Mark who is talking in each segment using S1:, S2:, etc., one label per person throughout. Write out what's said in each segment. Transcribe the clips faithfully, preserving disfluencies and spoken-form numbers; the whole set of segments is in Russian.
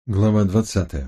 S1: Глава двадцатая.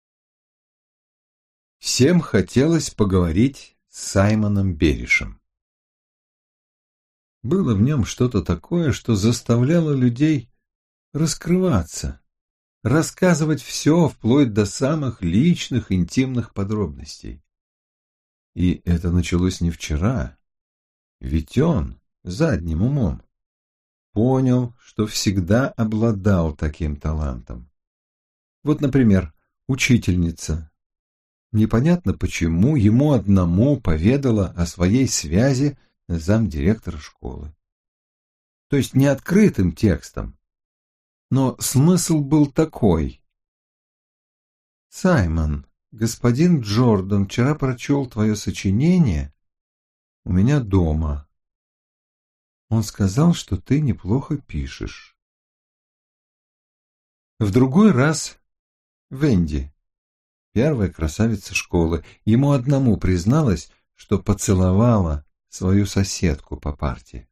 S1: Всем хотелось поговорить с Саймоном Беришем. Было в нем что-то такое, что заставляло людей раскрываться, рассказывать все, вплоть до самых личных, интимных подробностей. И это началось не вчера, ведь он, задним умом, понял, что всегда обладал таким талантом. Вот, например, учительница. Непонятно почему ему одному поведала о своей связи с замдиректора школы. То есть не открытым текстом. Но смысл был такой. «Саймон, господин Джордан вчера прочел твое сочинение у меня дома. Он сказал, что ты неплохо пишешь». В другой раз Венди, первая красавица школы, ему одному призналась, что поцеловала свою соседку по парте.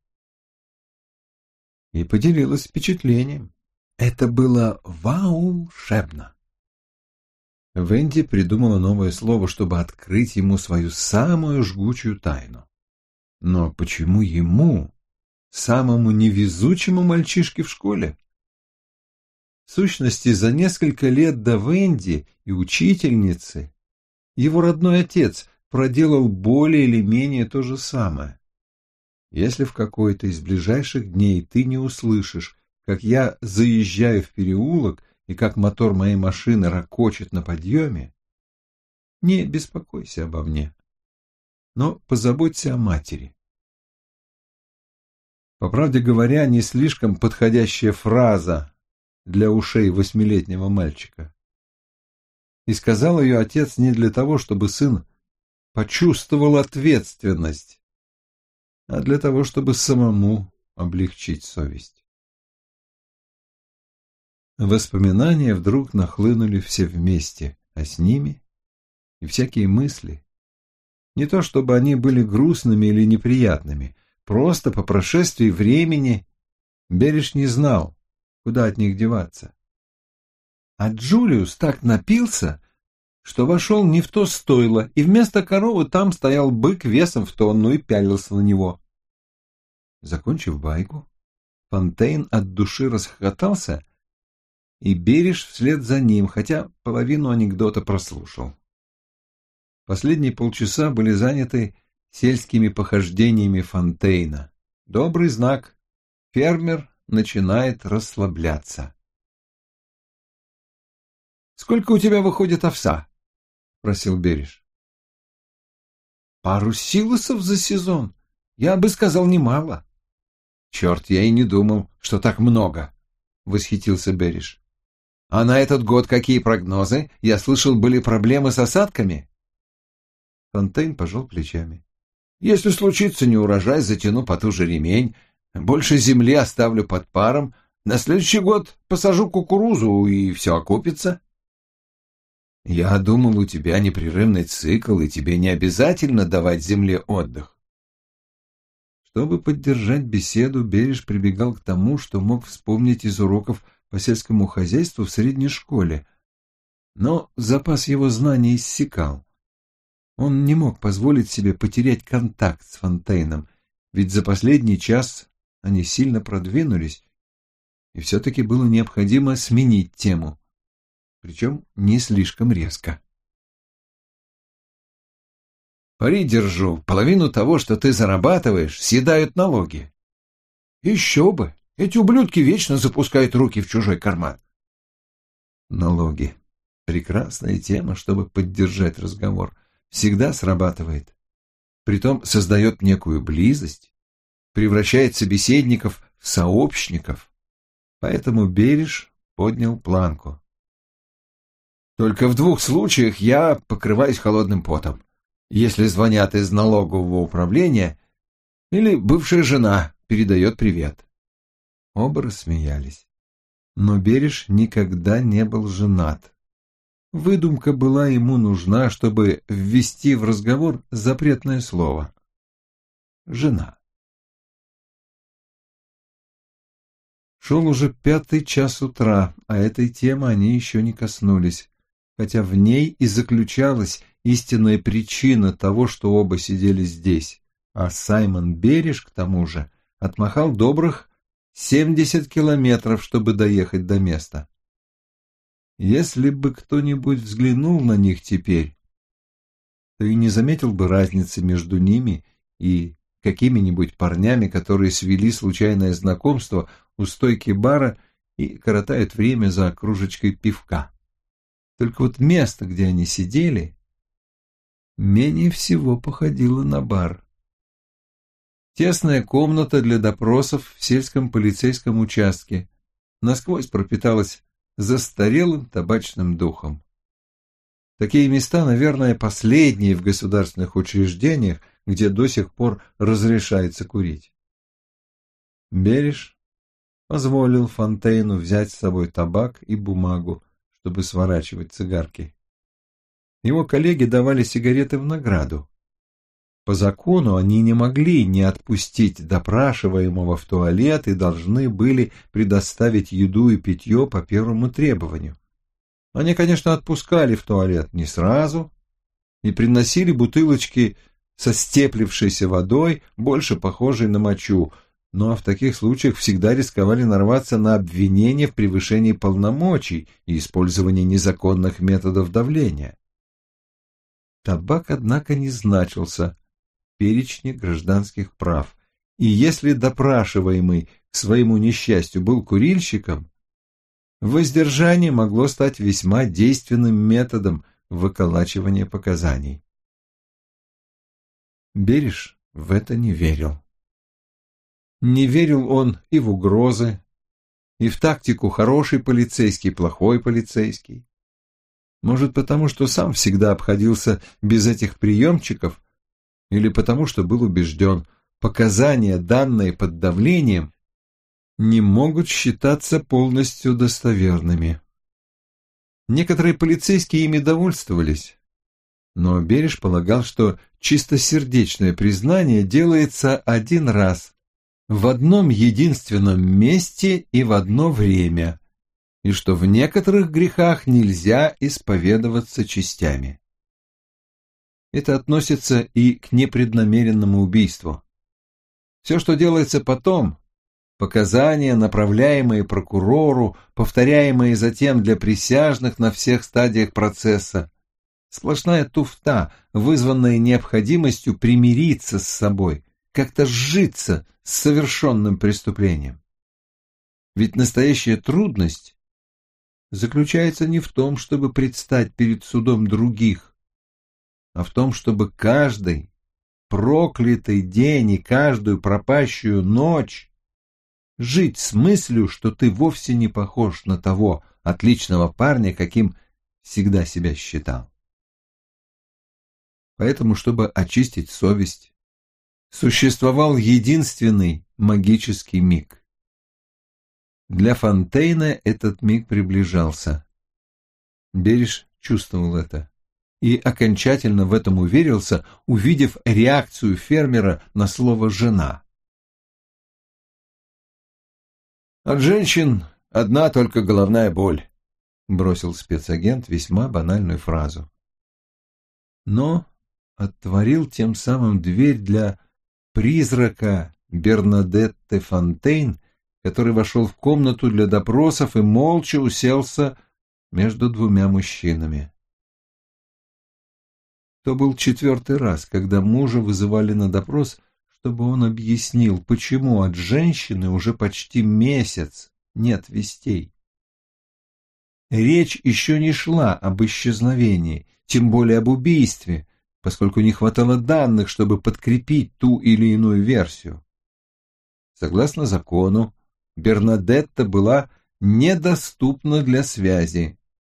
S1: И поделилась впечатлением. Это было волшебно. Венди придумала новое слово, чтобы открыть ему свою самую жгучую тайну. Но почему ему, самому невезучему мальчишке в школе? В сущности, за несколько лет до Венди и учительницы его родной отец проделал более или менее то же самое. Если в какой-то из ближайших дней ты не услышишь, как я заезжаю в переулок и как мотор моей машины рокочет на подъеме, не беспокойся обо мне, но позаботься о матери. По правде говоря, не слишком подходящая фраза для ушей восьмилетнего мальчика. И сказал ее отец не для того, чтобы сын почувствовал ответственность, а для того, чтобы самому облегчить совесть. Воспоминания вдруг нахлынули все вместе, а с ними и всякие мысли. Не то чтобы они были грустными или неприятными, просто по прошествии времени Бериш не знал, куда от них деваться. А Джулиус так напился, что вошел не в то стойло, и вместо коровы там стоял бык весом в тонну и пялился на него. Закончив байку, Фонтейн от души расхохотался, и Бериш вслед за ним, хотя половину анекдота прослушал. Последние полчаса были заняты сельскими похождениями Фонтейна. Добрый знак. Фермер начинает расслабляться. «Сколько у тебя выходит овса?» — спросил Бериш. «Пару силосов за сезон. Я бы сказал, немало». «Черт, я и не думал, что так много», — восхитился Бериш. «А на этот год какие прогнозы? Я слышал, были проблемы с осадками». Фонтейн пожал плечами. «Если случится неурожай, затяну потуже ремень. Больше земли оставлю под паром. На следующий год посажу кукурузу, и все окупится». «Я думал, у тебя непрерывный цикл, и тебе не обязательно давать земле отдых». Чтобы поддержать беседу, Бериш прибегал к тому, что мог вспомнить из уроков по сельскому хозяйству в средней школе. Но запас его знаний иссякал. Он не мог позволить себе потерять контакт с Фонтейном, ведь за последний час они сильно продвинулись, и все-таки было необходимо сменить тему, причем не слишком резко. «Пари держу, половину того, что ты зарабатываешь, съедают налоги». «Еще бы! Эти ублюдки вечно запускают руки в чужой карман». «Налоги. Прекрасная тема, чтобы поддержать разговор. Всегда срабатывает. Притом создает некую близость, превращает собеседников в сообщников. Поэтому Бериш поднял планку. Только в двух случаях я покрываюсь холодным потом. Если звонят из налогового управления или бывшая жена передает привет». Оба рассмеялись. Но Бериш никогда не был женат. Выдумка была ему нужна, чтобы ввести в разговор запретное слово. Жена. Шел уже пятый час утра, а этой темы они еще не коснулись, хотя в ней и заключалась истинная причина того, что оба сидели здесь, а Саймон Бериш, к тому же, отмахал добрых семьдесят километров, чтобы доехать до места. Если бы кто-нибудь взглянул на них теперь, то и не заметил бы разницы между ними и какими-нибудь парнями, которые свели случайное знакомство у стойки бара и коротают время за кружечкой пивка. Только вот место, где они сидели, менее всего походило на бар. Тесная комната для допросов в сельском полицейском участке насквозь пропиталась застарелым табачным духом. Такие места, наверное, последние в государственных учреждениях, где до сих пор разрешается курить. Бериш позволил Фонтейну взять с собой табак и бумагу, чтобы сворачивать цигарки. Его коллеги давали сигареты в награду. По закону они не могли не отпустить допрашиваемого в туалет и должны были предоставить еду и питье по первому требованию. Они, конечно, отпускали в туалет не сразу и приносили бутылочки со степлившейся водой, больше похожей на мочу, но в таких случаях всегда рисковали нарваться на обвинение в превышении полномочий и использовании незаконных методов давления. Табак, однако, не значился в перечне гражданских прав, и если допрашиваемый к своему несчастью был курильщиком, воздержание могло стать весьма действенным методом выколачивания показаний. Бериш в это не верил. Не верил он и в угрозы, и в тактику хороший полицейский, плохой полицейский. Может, потому что сам всегда обходился без этих приемчиков, или потому что был убежден, показания, данные под давлением, не могут считаться полностью достоверными. Некоторые полицейские ими довольствовались, но Бериш полагал, что чистосердечное признание делается один раз, в одном единственном месте и в одно время, и что в некоторых грехах нельзя исповедоваться частями. Это относится и к непреднамеренному убийству. Все, что делается потом, показания, направляемые прокурору, повторяемые затем для присяжных на всех стадиях процесса, сплошная туфта, вызванная необходимостью примириться с собой, как-то сжиться с совершенным преступлением. Ведь настоящая трудность заключается не в том, чтобы предстать перед судом других, а в том, чтобы каждый проклятый день и каждую пропащую ночь жить с мыслью, что ты вовсе не похож на того отличного парня, каким всегда себя считал. Поэтому, чтобы очистить совесть, существовал единственный магический миг. Для Фонтейна этот миг приближался. Бериш чувствовал это и окончательно в этом уверился, увидев реакцию фермера на слово «жена». «От женщин одна только головная боль», — бросил спецагент весьма банальную фразу. Но отворил тем самым дверь для призрака Бернадетты Фонтейн, который вошел в комнату для допросов и молча уселся между двумя мужчинами. То был четвертый раз, когда мужа вызывали на допрос, чтобы он объяснил, почему от женщины уже почти месяц нет вестей. Речь еще не шла об исчезновении, тем более об убийстве, поскольку не хватало данных, чтобы подкрепить ту или иную версию. Согласно закону, Бернадетта была недоступна для связи.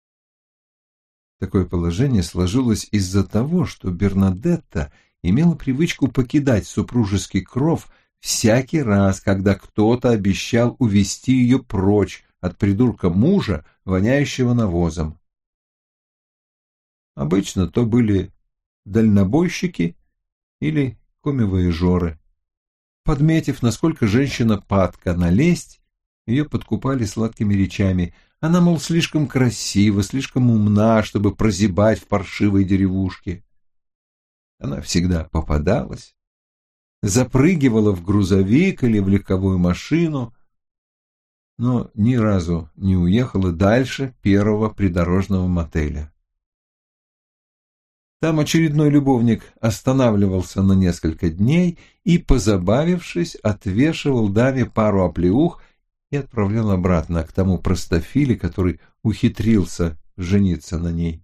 S1: Такое положение сложилось из-за того, что Бернадетта имела привычку покидать супружеский кров всякий раз, когда кто-то обещал увести ее прочь от придурка мужа, воняющего навозом. Обычно то были дальнобойщики или комивояжеры. Подметив, насколько женщина падка налезть, Ее подкупали сладкими речами. Она, мол, слишком красива, слишком умна, чтобы прозябать в паршивой деревушке. Она всегда попадалась, запрыгивала в грузовик или в легковую машину, но ни разу не уехала дальше первого придорожного мотеля. Там очередной любовник останавливался на несколько дней и, позабавившись, отвешивал даме пару оплеух и отправлял обратно к тому простофиле, который ухитрился жениться на ней.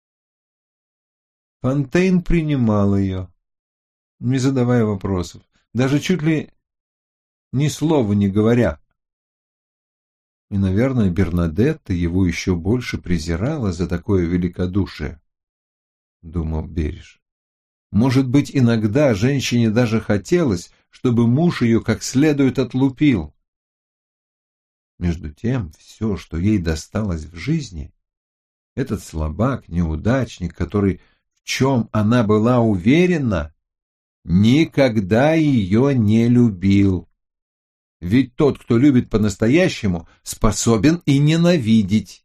S1: Фонтейн принимал ее, не задавая вопросов, даже чуть ли ни слова не говоря. И, наверное, Бернадетта его еще больше презирала за такое великодушие, — думал Бериш. Может быть, иногда женщине даже хотелось, чтобы муж ее как следует отлупил. Между тем, все, что ей досталось в жизни, этот слабак, неудачник, который, в чем она была уверена, никогда ее не любил. Ведь тот, кто любит по-настоящему, способен и ненавидеть.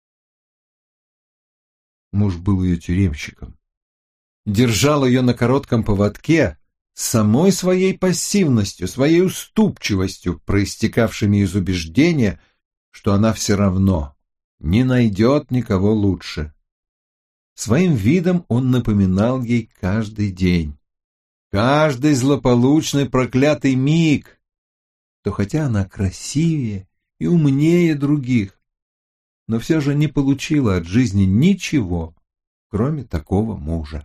S1: Муж был ее тюремщиком. Держал ее на коротком поводке с самой своей пассивностью, своей уступчивостью, проистекавшими из убеждения, что она все равно не найдет никого лучше. Своим видом он напоминал ей каждый день, каждый злополучный проклятый миг, то хотя она красивее и умнее других, но все же не получила от жизни ничего, кроме такого мужа.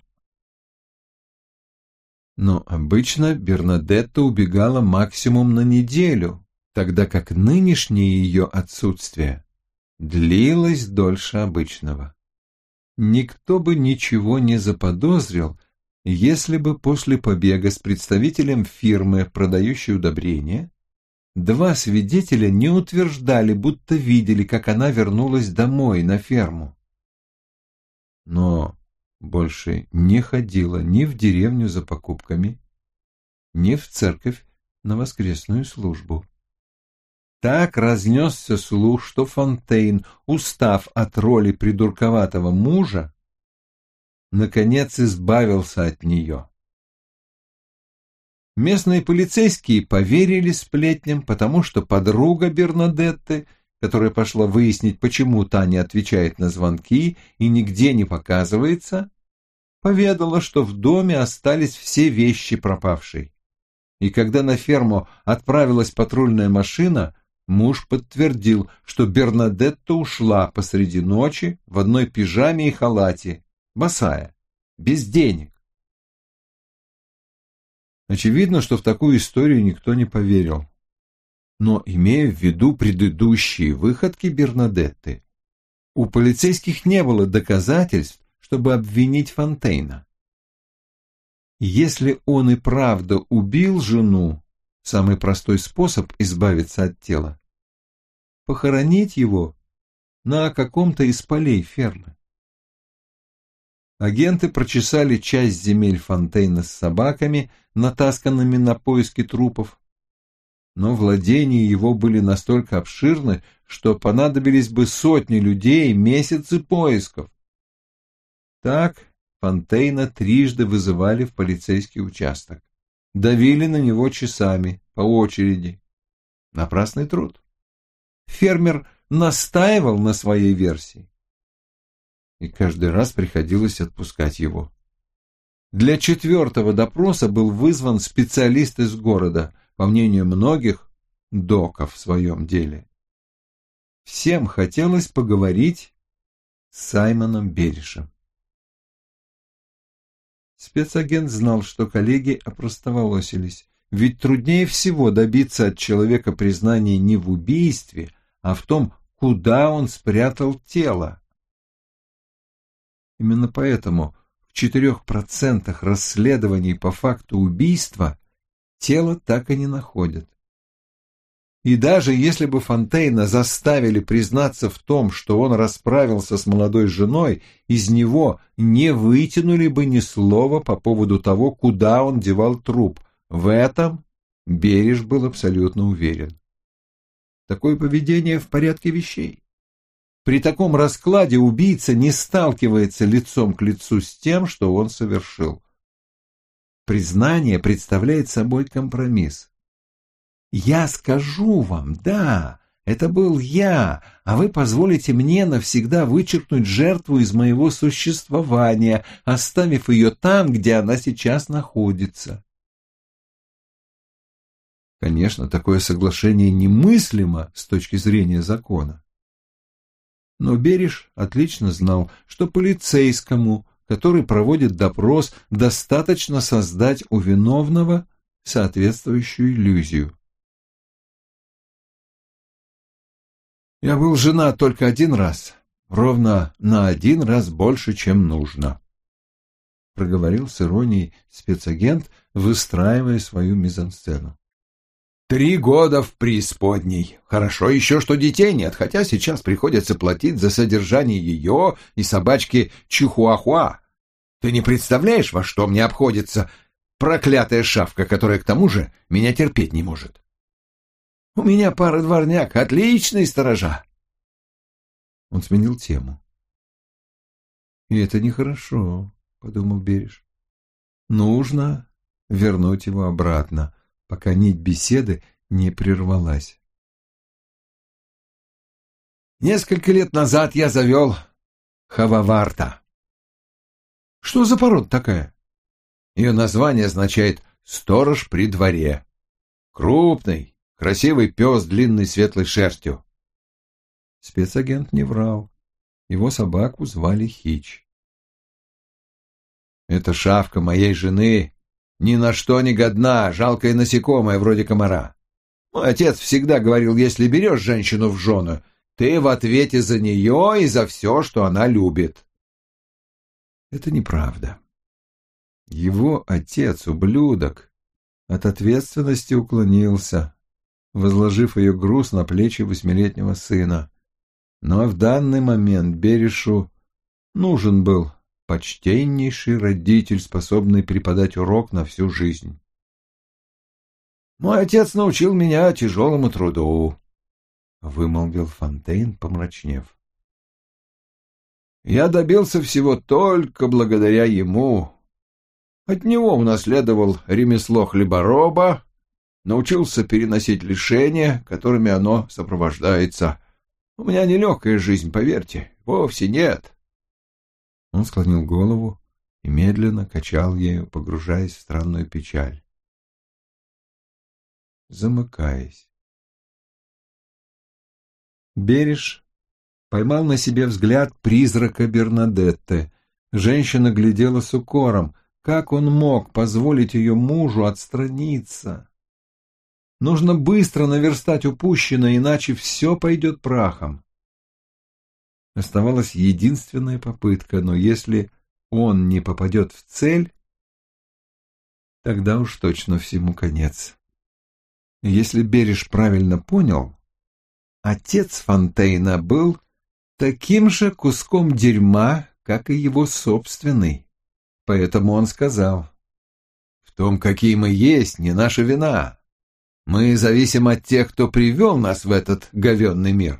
S1: Но обычно Бернадетта убегала максимум на неделю, тогда как нынешнее ее отсутствие длилось дольше обычного. Никто бы ничего не заподозрил, если бы после побега с представителем фирмы, продающей удобрения, два свидетеля не утверждали, будто видели, как она вернулась домой на ферму. Но больше не ходила ни в деревню за покупками, ни в церковь на воскресную службу. Так разнесся слух, что Фонтейн, устав от роли придурковатого мужа, наконец избавился от нее. Местные полицейские поверили сплетням, потому что подруга Бернадетты, которая пошла выяснить, почему та не отвечает на звонки и нигде не показывается, поведала, что в доме остались все вещи пропавшей. И когда на ферму отправилась патрульная машина, муж подтвердил, что Бернадетта ушла посреди ночи в одной пижаме и халате, босая, без денег. Очевидно, что в такую историю никто не поверил. Но, имея в виду предыдущие выходки Бернадетты, у полицейских не было доказательств, чтобы обвинить Фонтейна. Если он и правда убил жену, самый простой способ избавиться от тела — похоронить его на каком-то из полей фермы. Агенты прочесали часть земель Фонтейна с собаками, натасканными на поиски трупов, но владения его были настолько обширны, что понадобились бы сотни людей, месяцы поисков. Так Фонтейна трижды вызывали в полицейский участок, давили на него часами, по очереди. Напрасный труд. Фермер настаивал на своей версии, и каждый раз приходилось отпускать его. Для четвертого допроса был вызван специалист из города, по мнению многих, доков в своем деле. Всем хотелось поговорить с Саймоном Беришем. Спецагент знал, что коллеги опростоволосились, ведь труднее всего добиться от человека признания не в убийстве, а в том, куда он спрятал тело. Именно поэтому в четырех процентах расследований по факту убийства тело так и не находят. И даже если бы Фонтейна заставили признаться в том, что он расправился с молодой женой, из него не вытянули бы ни слова по поводу того, куда он девал труп. В этом Бериш был абсолютно уверен. Такое поведение в порядке вещей. При таком раскладе убийца не сталкивается лицом к лицу с тем, что он совершил. Признание представляет собой компромисс. Я скажу вам, да, это был я, а вы позволите мне навсегда вычеркнуть жертву из моего существования, оставив ее там, где она сейчас находится. Конечно, такое соглашение немыслимо с точки зрения закона. Но Бериш отлично знал, что полицейскому, который проводит допрос, достаточно создать у виновного соответствующую иллюзию. Я был женат только один раз, ровно на один раз больше, чем нужно, — проговорил с иронией спецагент, выстраивая свою мизансцену. Три года в преисподней. Хорошо еще, что детей нет, хотя сейчас приходится платить за содержание ее и собачки Чихуахуа. Ты не представляешь, во что мне обходится проклятая шавка, которая к тому же меня терпеть не может. У меня пара дворняк, отличные сторожа. Он сменил тему. И это нехорошо, подумал Бериш. Нужно вернуть его обратно, пока нить беседы не прервалась. Несколько лет назад я завел Хававарта. Что за порода такая? Ее название означает «сторож при дворе». Крупный, красивый пес с длинной светлой шерстью. Спецагент не врал. Его собаку звали Хич. Это шавка моей жены ни на что не годна, жалкое насекомое вроде комара. Мой отец всегда говорил, если берешь женщину в жены, ты в ответе за нее и за все, что она любит. Это неправда. Его отец, ублюдок, от ответственности уклонился, возложив ее груз на плечи восьмилетнего сына. Но в данный момент Беришу нужен был почтеннейший родитель, способный преподать урок на всю жизнь. «Мой отец научил меня тяжелому труду», — вымолвил Фонтейн, помрачнев. «Я добился всего только благодаря ему. От него унаследовал ремесло хлебороба, научился переносить лишения, которыми оно сопровождается. У меня нелегкая жизнь, поверьте, вовсе нет». Он склонил голову и медленно качал ею, погружаясь в странную печаль. Замыкаясь. Бериш поймал на себе взгляд призрака Бернадетты. Женщина глядела с укором. Как он мог позволить ее мужу отстраниться? Нужно быстро наверстать упущенное, иначе все пойдет прахом. Оставалась единственная попытка, но если он не попадет в цель, тогда уж точно всему конец. Если Бериш правильно понял, отец Фонтейна был таким же куском дерьма, как и его собственный. Поэтому он сказал: «В том, какие мы есть, не наша вина. Мы зависим от тех, кто привел нас в этот говенный мир».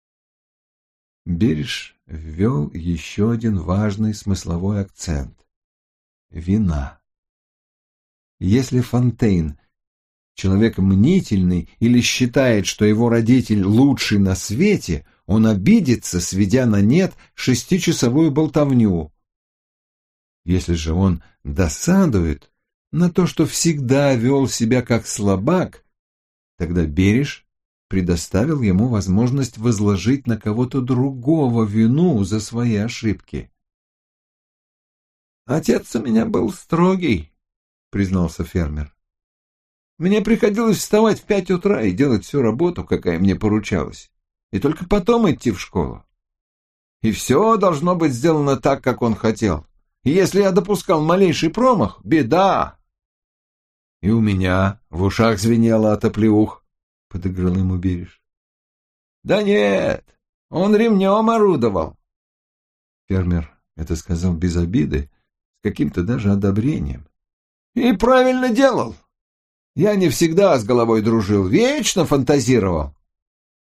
S1: Бериш ввел еще один важный смысловой акцент — вина. Если Фонтейн человек мнительный или считает, что его родитель лучший на свете, он обидится, сведя на нет шестичасовую болтовню. Если же он досадует на то, что всегда вел себя как слабак, тогда Бериш предоставил ему возможность возложить на кого-то другого вину за свои ошибки. «Отец у меня был строгий», — признался фермер. «Мне приходилось вставать в пять утра и делать всю работу, какая мне поручалась, и только потом идти в школу. И все должно быть сделано так, как он хотел. И если я допускал малейший промах, беда». «И у меня в ушах звенело от оплеух», — подыграл ему Бериш. «Да нет, он ремнем орудовал». Фермер это сказал без обиды, с каким-то даже одобрением. «И правильно делал. Я не всегда с головой дружил, вечно фантазировал.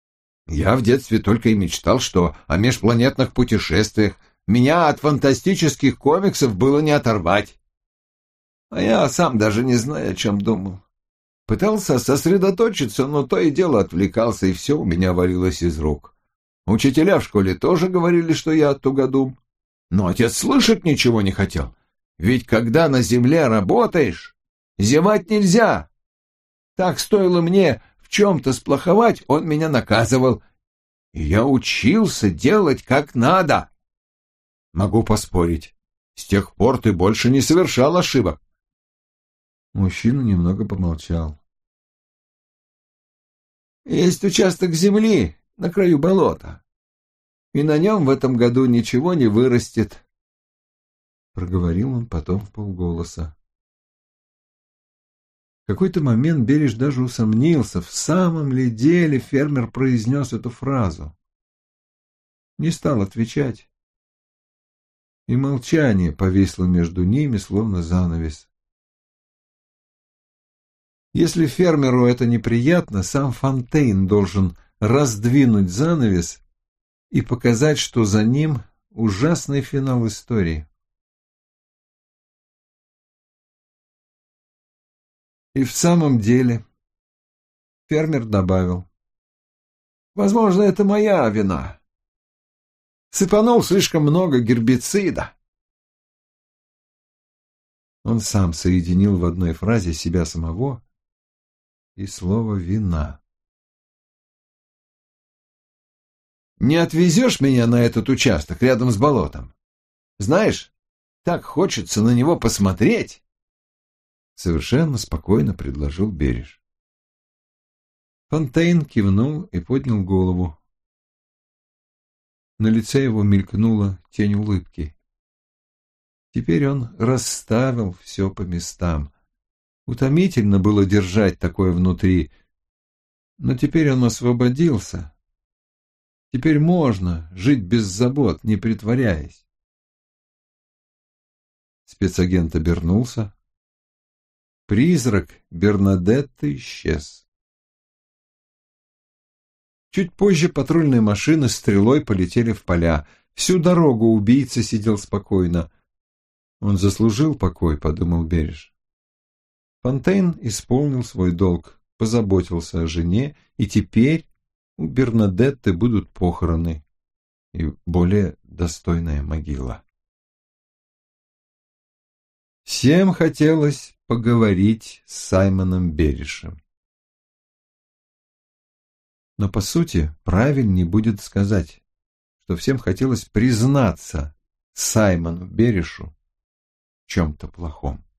S1: Я в детстве только и мечтал, что о межпланетных путешествиях. Меня от фантастических комиксов было не оторвать. А я сам даже не знаю, о чем думал. Пытался сосредоточиться, но то и дело отвлекался, и все у меня валилось из рук. Учителя в школе тоже говорили, что я тугодум. Но отец слышать ничего не хотел. Ведь когда на земле работаешь, зевать нельзя. Так стоило мне в чем-то сплоховать, он меня наказывал. И я учился делать как надо. Могу поспорить, с тех пор ты больше не совершал ошибок. Мужчина немного помолчал. Есть участок земли на краю болота, и на нем в этом году ничего не вырастет, — проговорил он потом вполголоса. В какой-то момент Бериш даже усомнился, в самом ли деле фермер произнес эту фразу. Не стал отвечать, и молчание повисло между ними, словно занавес. Если фермеру это неприятно, сам Фонтейн должен раздвинуть занавес и показать, что за ним ужасный финал истории. И в самом деле фермер добавил: возможно, это моя вина. Сыпанул слишком много гербицида. Он сам соединил в одной фразе себя самого и слово «вина». «Не отвезешь меня на этот участок рядом с болотом? Знаешь, так хочется на него посмотреть!» Совершенно спокойно предложил Бериш. Фонтейн кивнул и поднял голову. На лице его мелькнула тень улыбки. Теперь он расставил все по местам. Утомительно было держать такое внутри, но теперь он освободился. Теперь можно жить без забот, не притворяясь. Спецагент обернулся. Призрак Бернадетты исчез. Чуть позже патрульные машины стрелой полетели в поля. Всю дорогу убийца сидел спокойно. Он заслужил покой, подумал Бериш. Фонтейн исполнил свой долг, позаботился о жене, и теперь у Бернадетты будут похороны и более достойная могила. Всем хотелось поговорить с Саймоном Беришем. Но, по сути, правильнее будет сказать, что всем хотелось признаться Саймону Беришу в чем-то плохом.